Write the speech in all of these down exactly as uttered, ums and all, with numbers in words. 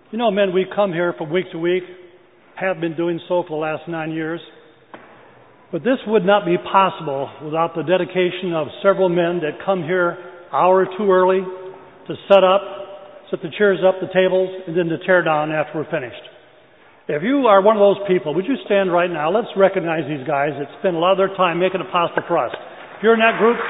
You know, men, we come here from week to week, have been doing so for the last nine years. But this would not be possible without the dedication of several men that come here an hour or two early to set up, set the chairs up, the tables, and then to tear down after we're finished. If you are one of those people, would you stand right now? Let's recognize these guys that spend a lot of their time making it possible for us. If you're in that group,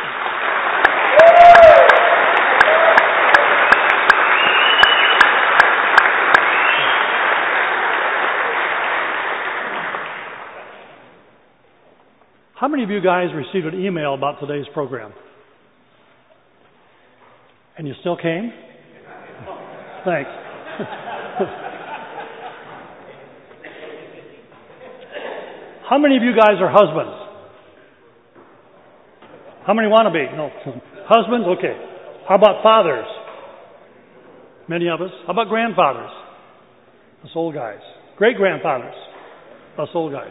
how many of you guys received an email about today's program? And you still came? Thanks. How many of you guys are husbands? How many want to be? No. Husbands? Okay. How about fathers? Many of us. How about grandfathers? Us old guys. Great-grandfathers? Us old guys.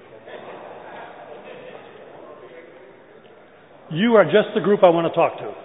You are just the group I want to talk to.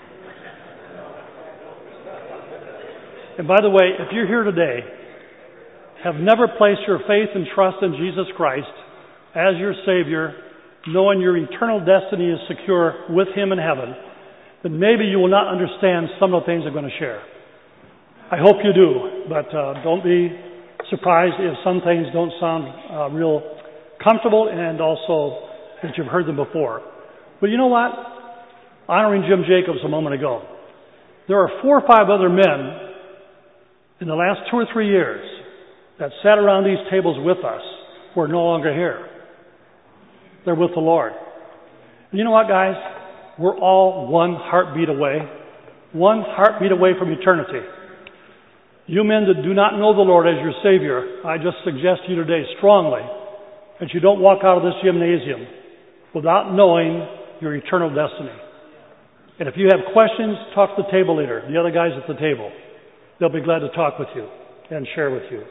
And by the way, if you're here today, have never placed your faith and trust in Jesus Christ as your Savior, knowing your eternal destiny is secure with Him in heaven, then maybe you will not understand some of the things I'm going to share. I hope you do, but uh, don't be surprised if some things don't sound uh, real comfortable and also that you've heard them before. But you know what? Honoring Jim Jacobs a moment ago, there are four or five other men in the last two or three years that sat around these tables with us who are no longer here. They're with the Lord. And you know what, guys? We're all one heartbeat away, one heartbeat away from eternity. You men that do not know the Lord as your Savior, I just suggest to you today strongly that you don't walk out of this gymnasium without knowing your eternal destiny. And if you have questions, talk to the table leader, the other guys at the table. They'll be glad to talk with you and share with you.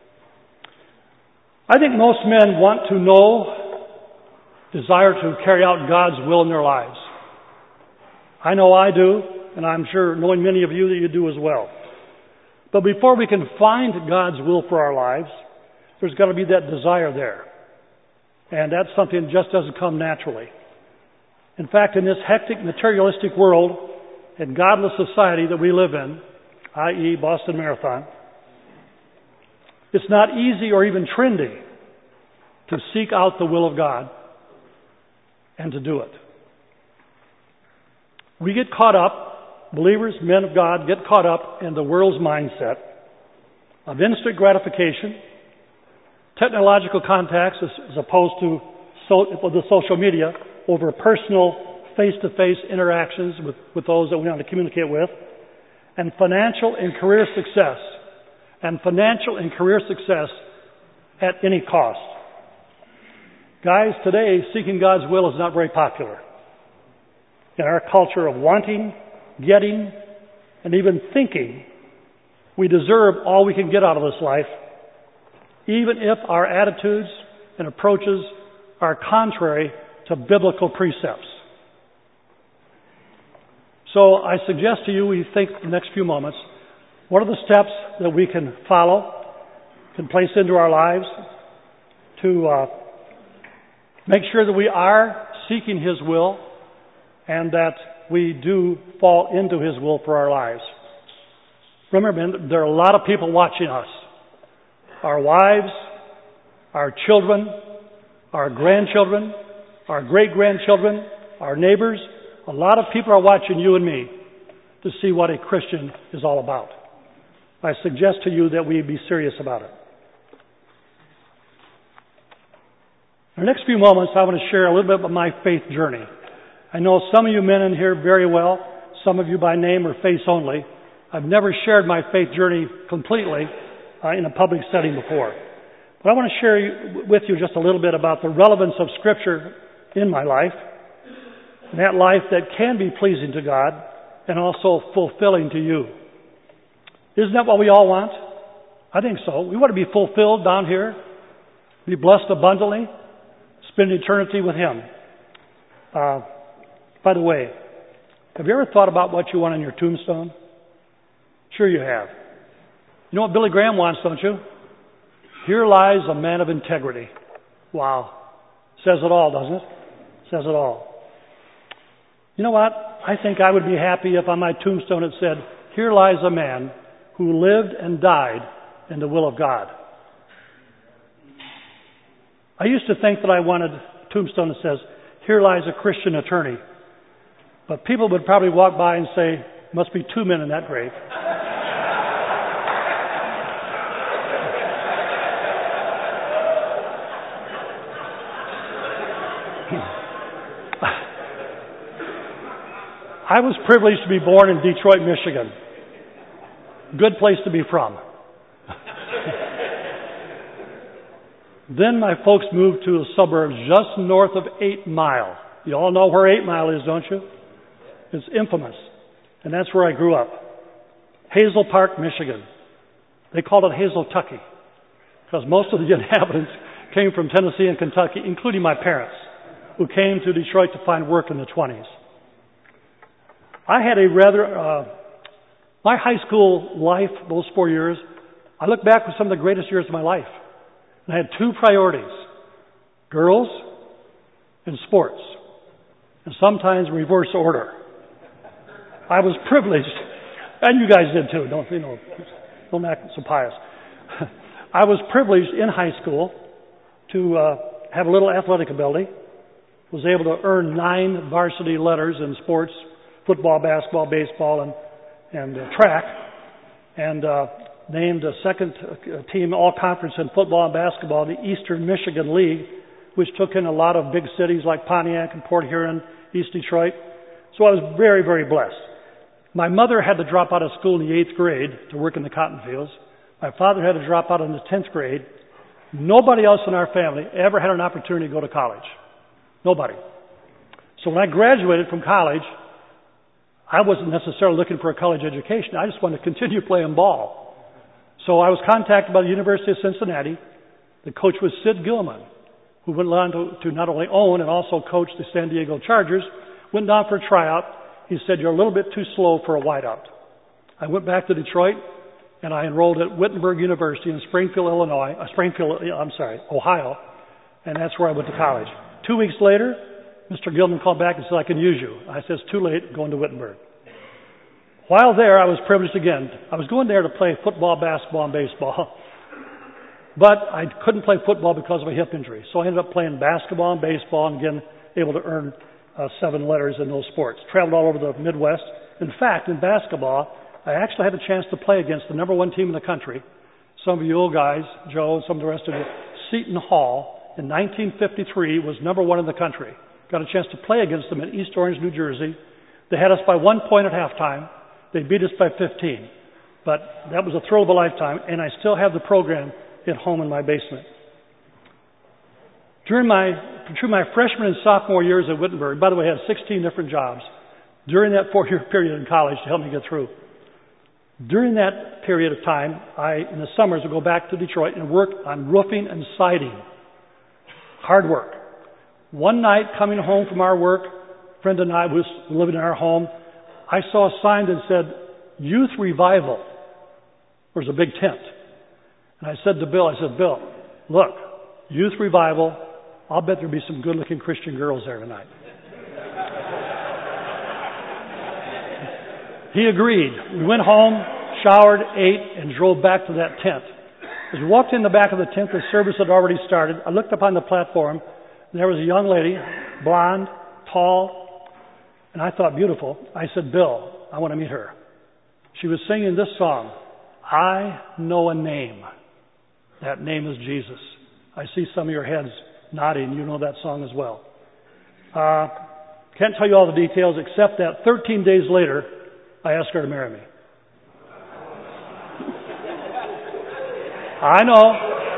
I think most men want to know, desire to carry out God's will in their lives. I know I do, and I'm sure knowing many of you that you do as well. But before we can find God's will for our lives, there's got to be that desire there. And that's something that just doesn't come naturally. In fact, in this hectic materialistic world and godless society that we live in, that is. Boston Marathon, it's not easy or even trendy to seek out the will of God and to do it. We get caught up, believers, men of God, get caught up in the world's mindset of instant gratification, technological contacts as, as opposed to so, the social media over personal face-to-face interactions with, with those that we want to communicate with, and financial and career success, and financial and career success at any cost. Guys, today, seeking God's will is not very popular. In our culture of wanting, getting, and even thinking we deserve all we can get out of this life, even if our attitudes and approaches are contrary to biblical precepts. So I suggest to you we think the next few moments, what are the steps that we can follow, can place into our lives to uh, make sure that we are seeking His will and that we do fall into His will for our lives. Remember, men, there are a lot of people watching us. Our wives, our children, our grandchildren, our great-grandchildren, our neighbors. A lot of people are watching you and me to see what a Christian is all about. I suggest to you that we be serious about it. In the next few moments, I want to share a little bit about my faith journey. I know some of you men in here very well, some of you by name or face only. I've never shared my faith journey completely uh, in a public setting before. But I want to share with you just a little bit about the relevance of Scripture in my life, and that life that can be pleasing to God and also fulfilling to you. Isn't that what we all want? I think so. We want to be fulfilled down here, be blessed abundantly, spend eternity with Him. Uh, by the way, have you ever thought about what you want on your tombstone? Sure you have. You know what Billy Graham wants, don't you? Here lies a man of integrity. Wow. Says it all, doesn't it? Says it all. You know what? I think I would be happy if on my tombstone it said, here lies a man who lived and died in the will of God. I used to think that I wanted a tombstone that says, here lies a Christian attorney. But people would probably walk by and say, must be two men in that grave. I was privileged to be born in Detroit, Michigan. Good place to be from. Then my folks moved to the suburbs just north of Eight Mile. You all know where Eight Mile is, don't you? It's infamous. And that's where I grew up. Hazel Park, Michigan. They called it Hazel-Tucky because most of the inhabitants came from Tennessee and Kentucky, including my parents, who came to Detroit to find work in the twenties. I had a rather, uh, my high school life, those four years, I look back with some of the greatest years of my life. And I had two priorities, girls and sports, and sometimes reverse order. I was privileged, and you guys did too, don't, you know, don't act so pious. I was privileged in high school to uh, have a little athletic ability, was able to earn nine varsity letters in sports, football, basketball, baseball, and, and uh, track, and uh, named a second team all-conference in football and basketball in the Eastern Michigan League, which took in a lot of big cities like Pontiac and Port Huron, East Detroit. So I was very, very blessed. My mother had to drop out of school in the eighth grade to work in the cotton fields. My father had to drop out in the tenth grade. Nobody else in our family ever had an opportunity to go to college. Nobody. So when I graduated from college, I wasn't necessarily looking for a college education. I just wanted to continue playing ball. So I was contacted by the University of Cincinnati. The coach was Sid Gilman, who went on to, to not only own and also coach the San Diego Chargers. Went down for a tryout. He said, you're a little bit too slow for a wideout. I went back to Detroit, and I enrolled at Wittenberg University in Springfield, Illinois, uh, Springfield, I'm sorry, Ohio, and that's where I went to college. Two weeks later, Mister Gilman called back and said, I can use you. I said, it's too late, going to Wittenberg. While there, I was privileged again. I was going there to play football, basketball, and baseball, but I couldn't play football because of a hip injury. So I ended up playing basketball and baseball, and again, able to earn uh, seven letters in those sports. Traveled all over the Midwest. In fact, in basketball, I actually had a chance to play against the number one team in the country. Some of you old guys, Joe, and some of the rest of you, Seton Hall, in nineteen fifty-three was number one in the country. Got a chance to play against them in East Orange, New Jersey. They had us by one point at halftime. They beat us by fifteen. But that was a thrill of a lifetime, and I still have the program at home in my basement. During my, through my freshman and sophomore years at Wittenberg, by the way, I had sixteen different jobs during that four-year period in college to help me get through. During that period of time, I, in the summers, would go back to Detroit and work on roofing and siding. Hard work. One night, coming home from our work, a friend and I was living in our home, I saw a sign that said, Youth Revival. There was a big tent. And I said to Bill, I said, Bill, look, Youth Revival, I'll bet there'll be some good-looking Christian girls there tonight. He agreed. We went home, showered, ate, and drove back to that tent. As we walked in the back of the tent, the service had already started. I looked up on the platform, and there was a young lady, blonde, tall, and I thought beautiful. I said, Bill, I want to meet her. She was singing this song, I Know a Name. That name is Jesus. I see some of your heads nodding. You know that song as well. Uh, can't tell you all the details except that thirteen days later, I asked her to marry me. I know.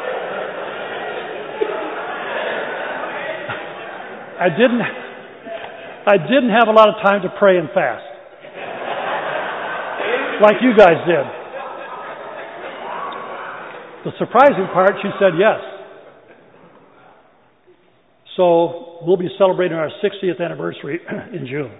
I didn't, I didn't have a lot of time to pray and fast. Like you guys did. The surprising part, she said yes. So we'll be celebrating our sixtieth anniversary in June.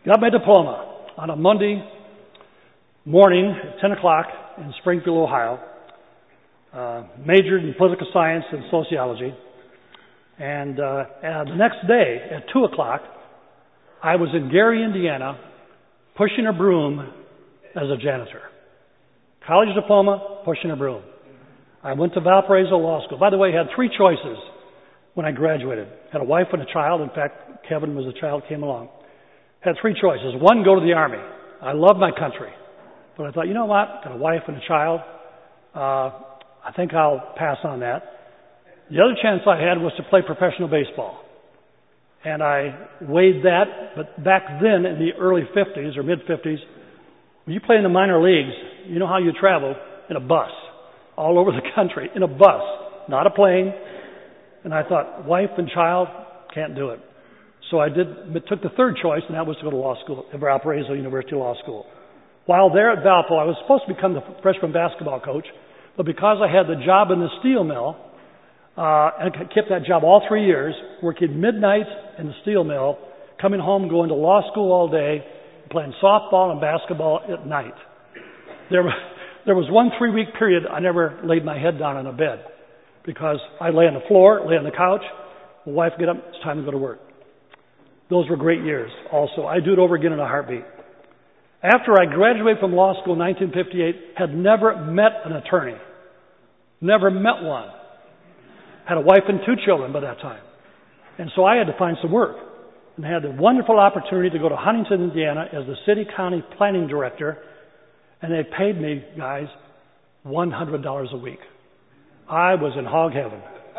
Got my diploma on a Monday morning at ten o'clock in Springfield, Ohio. Uh, majored in political science and sociology. And, uh, and the next day at two o'clock, I was in Gary, Indiana, pushing a broom as a janitor. College diploma, pushing a broom. I went to Valparaiso Law School. By the way, I had three choices when I graduated. Had a wife and a child. In fact, Kevin was a child, came along. Had three choices. One, go to the Army. I love my country. But I thought, you know what? Got a wife and a child. Uh, I think I'll pass on that. The other chance I had was to play professional baseball. And I weighed that, but back then in the early fifties or mid-fifties, when you play in the minor leagues, you know how you travel? In a bus. All over the country, in a bus, not a plane. And I thought, wife and child, can't do it. So I did, took the third choice, and that was to go to law school at Valparaiso University Law School. While there at Valpo, I was supposed to become the freshman basketball coach, but because I had the job in the steel mill, uh, and I kept that job all three years, working midnight in the steel mill, coming home, going to law school all day, playing softball and basketball at night. There, there was one three-week period I never laid my head down on a bed because I lay on the floor, lay on the couch, my wife would get up, it's time to go to work. Those were great years also. I'd do it over again in a heartbeat. After I graduated from law school in nineteen fifty-eight, had never met an attorney. Never met one. Had a wife and two children by that time. And so I had to find some work. And had the wonderful opportunity to go to Huntington, Indiana as the city county planning director. And they paid me, guys, one hundred dollars a week. I was in hog heaven.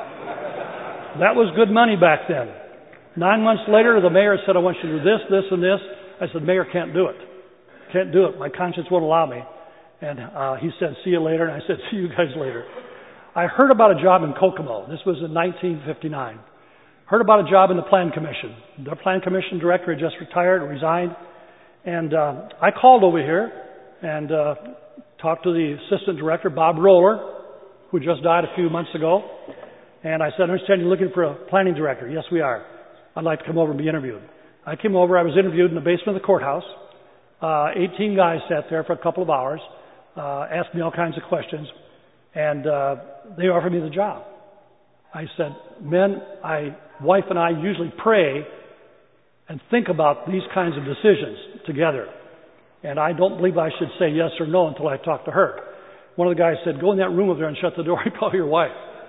That was good money back then. Nine months later, the mayor said, I want you to do this, this, and this. I said, Mayor, can't do it. Can't do it. My conscience won't allow me. And uh, he said, see you later. And I said, see you guys later. I heard about a job in Kokomo. This was in nineteen fifty-nine. Heard about a job in the Plan Commission. The Plan Commission director had just retired, resigned. And uh, I called over here and uh, talked to the assistant director, Bob Roller, who just died a few months ago. And I said, I understand you're looking for a planning director. Yes, we are. I'd like to come over and be interviewed. I came over. I was interviewed in the basement of the courthouse. Uh, eighteen guys sat there for a couple of hours, uh, asked me all kinds of questions, and uh, they offered me the job. I said, men, I, wife and I usually pray and think about these kinds of decisions together. And I don't believe I should say yes or no until I talk to her. One of the guys said, go in that room over there and shut the door and call your wife.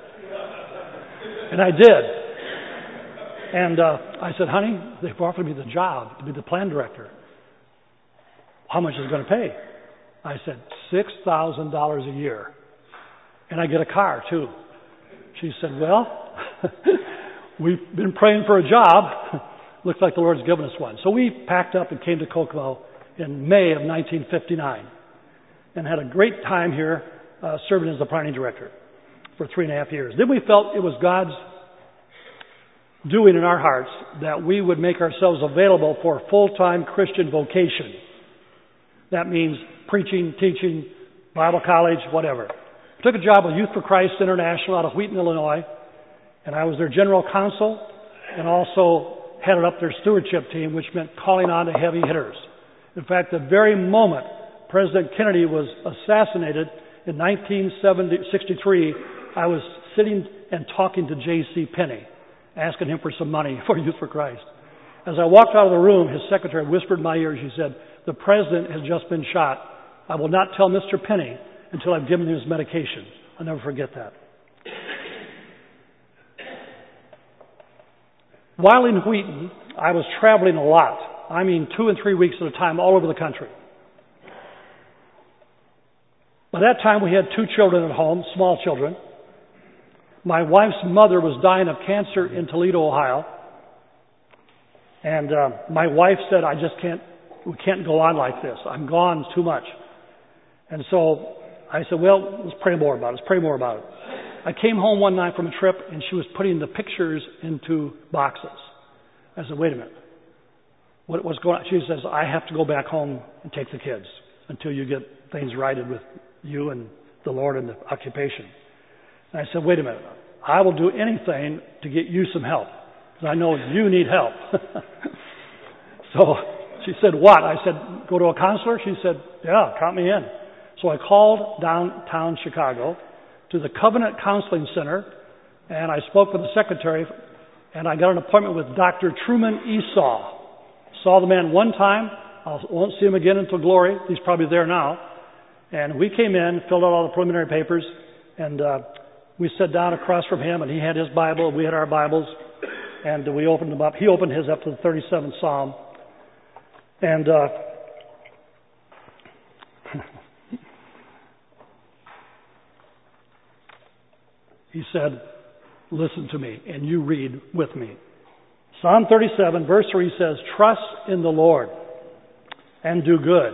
And I did. And uh, I said, honey, they've offered me the job to be the plan director. How much is it going to pay? I said, six thousand dollars a year. And I get a car, too. She said, well, we've been praying for a job. Looks like the Lord's given us one. So we packed up and came to Kokomo in May of nineteen fifty-nine and had a great time here uh, serving as the planning director for three and a half years. Then we felt it was God's doing in our hearts that we would make ourselves available for full-time Christian vocation. That means preaching, teaching, Bible college, whatever. I took a job with Youth for Christ International out of Wheaton, Illinois, and I was their general counsel and also headed up their stewardship team, which meant calling on the heavy hitters. In fact, the very moment President Kennedy was assassinated in nineteen sixty-three, I was sitting and talking to J C Penney, asking him for some money for Youth for Christ. As I walked out of the room, his secretary whispered in my ear, she said, the president has just been shot. I will not tell Mister Penney until I've given him his medication. I'll never forget that. While in Wheaton, I was traveling a lot. I mean, two and three weeks at a time all over the country. By that time, we had two children at home, small children. My wife's mother was dying of cancer in Toledo, Ohio. And uh, my wife said, I just can't, we can't go on like this. I'm gone too much. And so I said, well, let's pray more about it. Let's pray more about it. I came home one night from a trip, and she was putting the pictures into boxes. I said, wait a minute. What, what's going on? She says, I have to go back home and take the kids until you get things righted with you and the Lord and the occupation. And I said, wait a minute. I will do anything to get you some help because I know you need help. So She said, what? I said, go to a counselor? She said, yeah, count me in. So I called downtown Chicago to the Covenant Counseling Center, and I spoke with the secretary, and I got an appointment with Doctor Truman Esau. Saw the man one time. I won't see him again until glory. He's probably there now. And we came in, filled out all the preliminary papers, and uh, we sat down across from him, and he had his Bible, we had our Bibles, and we opened them up. He opened his up to the thirty-seventh Psalm. And uh, he said, listen to me, and you read with me. Psalm thirty-seven, verse three says, trust in the Lord and do good.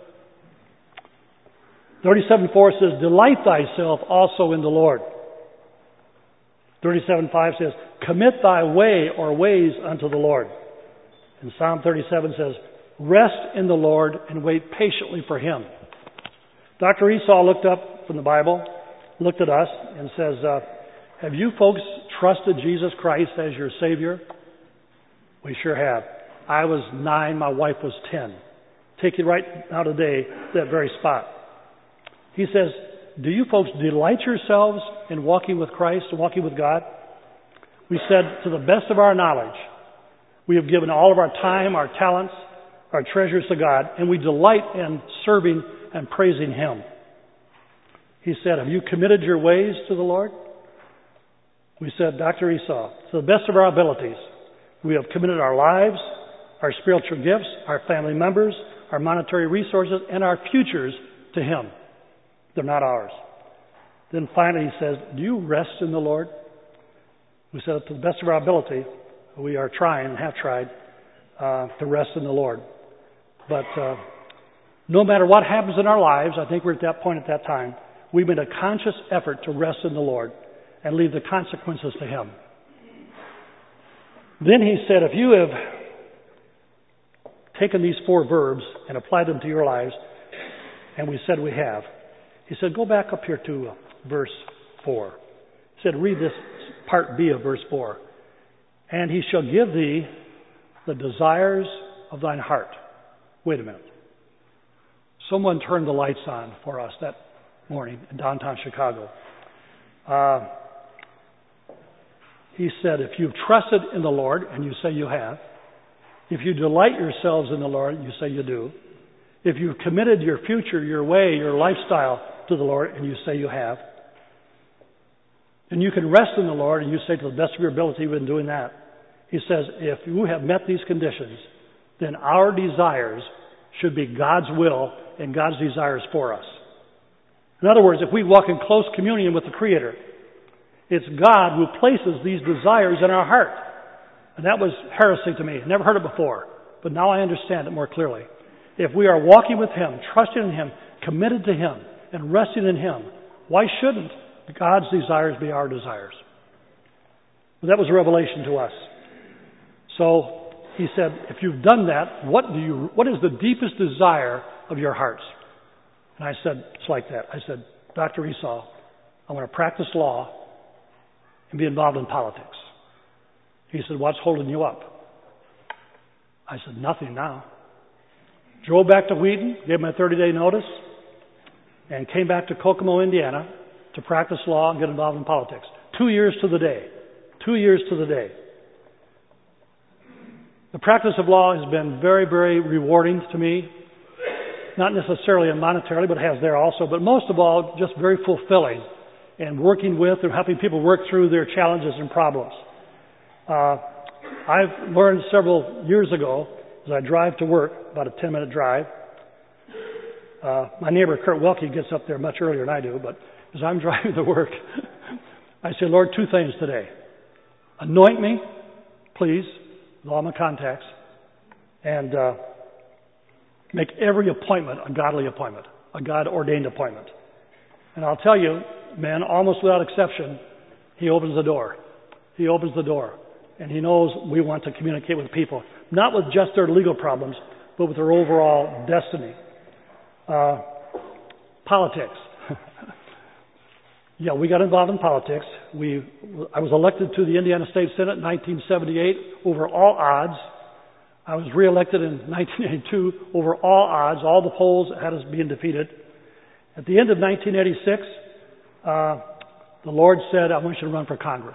thirty-seven four says, delight thyself also in the Lord. thirty-seven five says, commit thy way or ways unto the Lord. And Psalm thirty-seven says, rest in the Lord and wait patiently for Him. Doctor Esau looked up from the Bible, looked at us, and says, uh, have you folks trusted Jesus Christ as your Savior? We sure have. I was nine, my wife was ten. Take you right now today, that very spot. He says, do you folks delight yourselves in walking with Christ and walking with God? We said, to the best of our knowledge, we have given all of our time, our talents, our treasures to God, and we delight in serving and praising Him. He said, have you committed your ways to the Lord? We said, Doctor Esau, to the best of our abilities, we have committed our lives, our spiritual gifts, our family members, our monetary resources, and our futures to Him. They're not ours. Then finally he says, do you rest in the Lord? We said, to the best of our ability, we are trying and have tried uh, to rest in the Lord. But uh, no matter what happens in our lives, I think we're at that point at that time, we made a conscious effort to rest in the Lord and leave the consequences to Him. Then he said, if you have taken these four verbs and applied them to your lives, and we said we have, he said, go back up here to uh, verse four. He said, read this part B of verse four. And He shall give thee the desires of thine heart. Wait a minute. Someone turned the lights on for us that morning in downtown Chicago. Uh, he said, if you've trusted in the Lord, and you say you have, if you delight yourselves in the Lord, you say you do, if you've committed your future, your way, your lifestyle to the Lord, and you say you have, and you can rest in the Lord, and you say to the best of your ability, you've been doing that. He says, if you have met these conditions, then our desires should be God's will and God's desires for us. In other words, if we walk in close communion with the Creator, it's God who places these desires in our heart. And that was heresy to me. I never heard it before, but now I understand it more clearly. If we are walking with Him, trusting in Him, committed to Him, and resting in Him, why shouldn't God's desires be our desires? Well, that was a revelation to us. So he said, if you've done that, what do you? What is the deepest desire of your hearts? And I said, it's like that. I said, Doctor Esau, I want to practice law and be involved in politics. He said, what's holding you up? I said, nothing now. Drove back to Wheaton, gave my thirty-day notice, and came back to Kokomo, Indiana, to practice law and get involved in politics. Two years to the day. Two years to the day. The practice of law has been very, very rewarding to me. Not necessarily monetarily, but it has there also. But most of all, just very fulfilling and working with and helping people work through their challenges and problems. Uh, I've learned several years ago, as I drive to work, about a ten-minute drive. Uh, my neighbor, Kurt Welke, gets up there much earlier than I do, but as I'm driving to work, I say, Lord, two things today. Anoint me, please, with all my contacts, and uh, make every appointment a godly appointment, a God-ordained appointment. And I'll tell you, man, almost without exception, He opens the door. He opens the door. And He knows we want to communicate with people, not with just their legal problems, but with their overall destiny. Uh, politics. Yeah, we got involved in politics. We, I was elected to the Indiana State Senate in nineteen seventy-eight over all odds. I was reelected in nineteen eighty-two over all odds. All the polls had us being defeated. At the end of nineteen eighty-six, uh, the Lord said, I want you to run for Congress.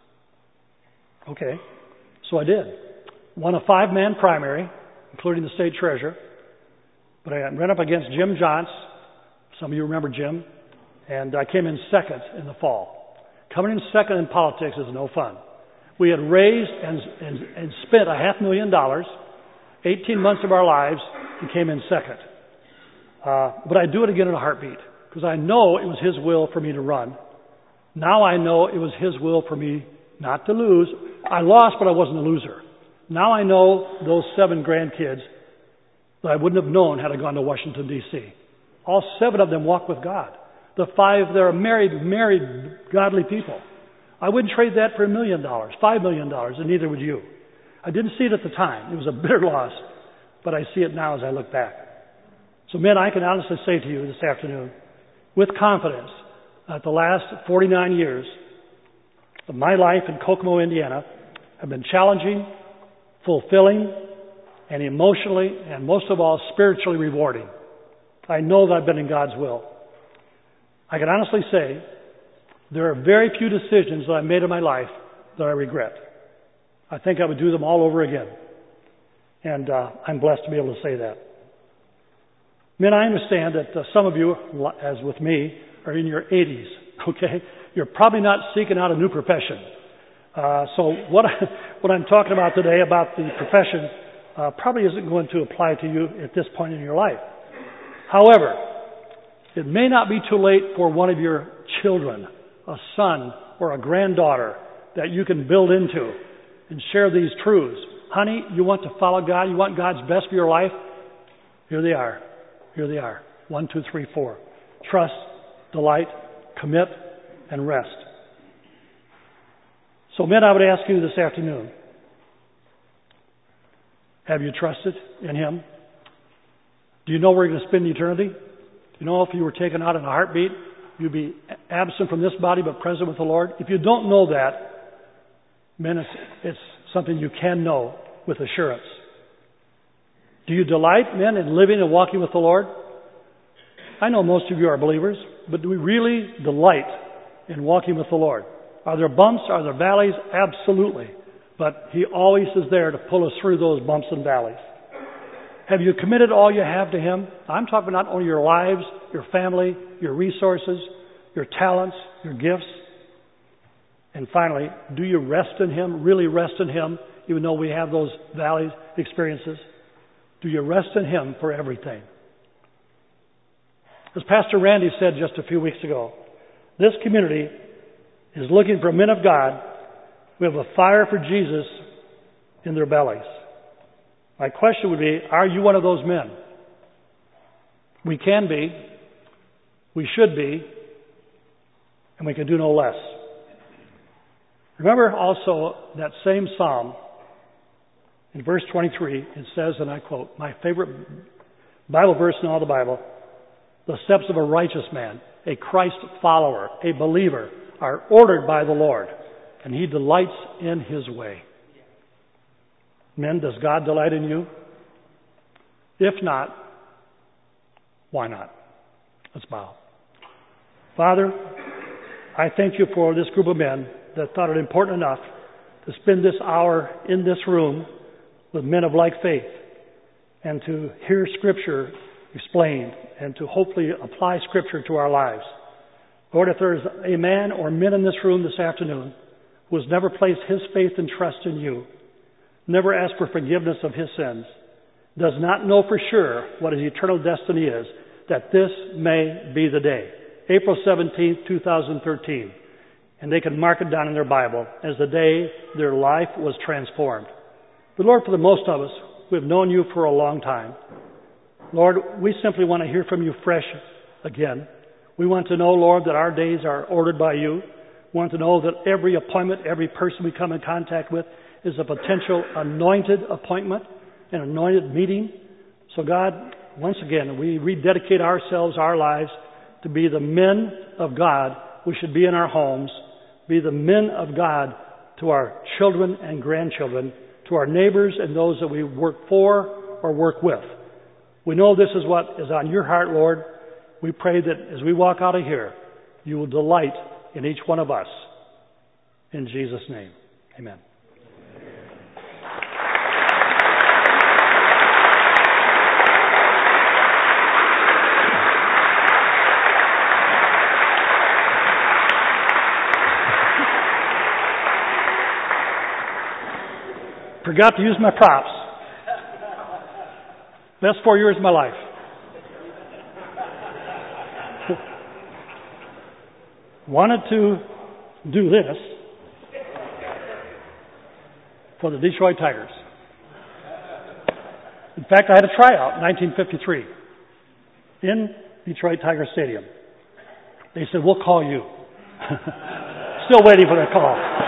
Okay, so I did. Won a five-man primary, including the state treasurer. But I ran up against Jim Johns. Some of you remember Jim. And I came in second in the fall. Coming in second in politics is no fun. We had raised and, and, and spent a half million dollars, eighteen months of our lives, and came in second. Uh, but I'd do it again in a heartbeat, because I know it was His will for me to run. Now I know it was His will for me not to lose. I lost, but I wasn't a loser. Now I know those seven grandkids that I wouldn't have known had I gone to Washington, D C All seven of them walk with God. The five, they're married, married, godly people. I wouldn't trade that for a million dollars, five million dollars, and neither would you. I didn't see it at the time. It was a bitter loss, but I see it now as I look back. So men, I can honestly say to you this afternoon, with confidence, that the last forty-nine years of my life in Kokomo, Indiana, have been challenging, fulfilling, and emotionally, and most of all, spiritually rewarding. I know that I've been in God's will. I can honestly say there are very few decisions that I made in my life that I regret. I think I would do them all over again. And uh, I'm blessed to be able to say that. Men, I understand that uh, some of you, as with me, are in your eighties, okay? You're probably not seeking out a new profession. Uh, so what, I, what I'm talking about today about the profession uh, probably isn't going to apply to you at this point in your life. However, it may not be too late for one of your children, a son or a granddaughter, that you can build into and share these truths. Honey, you want to follow God? You want God's best for your life? Here they are. Here they are. One, two, three, four. Trust, delight, commit, and rest. So men, I would ask you this afternoon, have you trusted in Him? Do you know where you're going to spend eternity? Do you know if you were taken out in a heartbeat, you'd be absent from this body but present with the Lord? If you don't know that, men, it's, it's something you can know with assurance. Do you delight, men, in living and walking with the Lord? I know most of you are believers, but do we really delight in walking with the Lord? Are there bumps? Are there valleys? Absolutely. But He always is there to pull us through those bumps and valleys. Have you committed all you have to Him? I'm talking not only your lives, your family, your resources, your talents, your gifts. And finally, do you rest in Him, really rest in Him, even though we have those valleys experiences? Do you rest in Him for everything? As Pastor Randy said just a few weeks ago, this community is looking for men of God who have a fire for Jesus in their bellies. My question would be, are you one of those men? We can be, we should be, and we can do no less. Remember also that same psalm, in verse twenty-three, it says, and I quote, my favorite Bible verse in all the Bible, the steps of a righteous man, a Christ follower, a believer, are ordered by the Lord, and He delights in His way. Men, does God delight in you? If not, why not? Let's bow. Father, I thank You for this group of men that thought it important enough to spend this hour in this room with men of like faith and to hear Scripture explained and to hopefully apply Scripture to our lives. Lord, if there is a man or men in this room this afternoon who has never placed his faith and trust in You, never asked for forgiveness of his sins, does not know for sure what his eternal destiny is, that this may be the day, April seventeenth, twenty thirteen, and they can mark it down in their Bible as the day their life was transformed. But Lord, for the most of us, we have known You for a long time. Lord, we simply want to hear from You fresh again. We want to know, Lord, that our days are ordered by You. We want to know that every appointment, every person we come in contact with is a potential anointed appointment, an anointed meeting. So God, once again, we rededicate ourselves, our lives, to be the men of God we should be in our homes, be the men of God to our children and grandchildren, to our neighbors and those that we work for or work with. We know this is what is on your heart, Lord. We pray that as we walk out of here, you will delight in each one of us. In Jesus' name, amen. Forgot to use my props. Best four years of my life. Wanted to do this for the Detroit Tigers. In fact, I had a tryout in nineteen fifty-three in Detroit Tiger Stadium. They said, we'll call you. Still waiting for that call.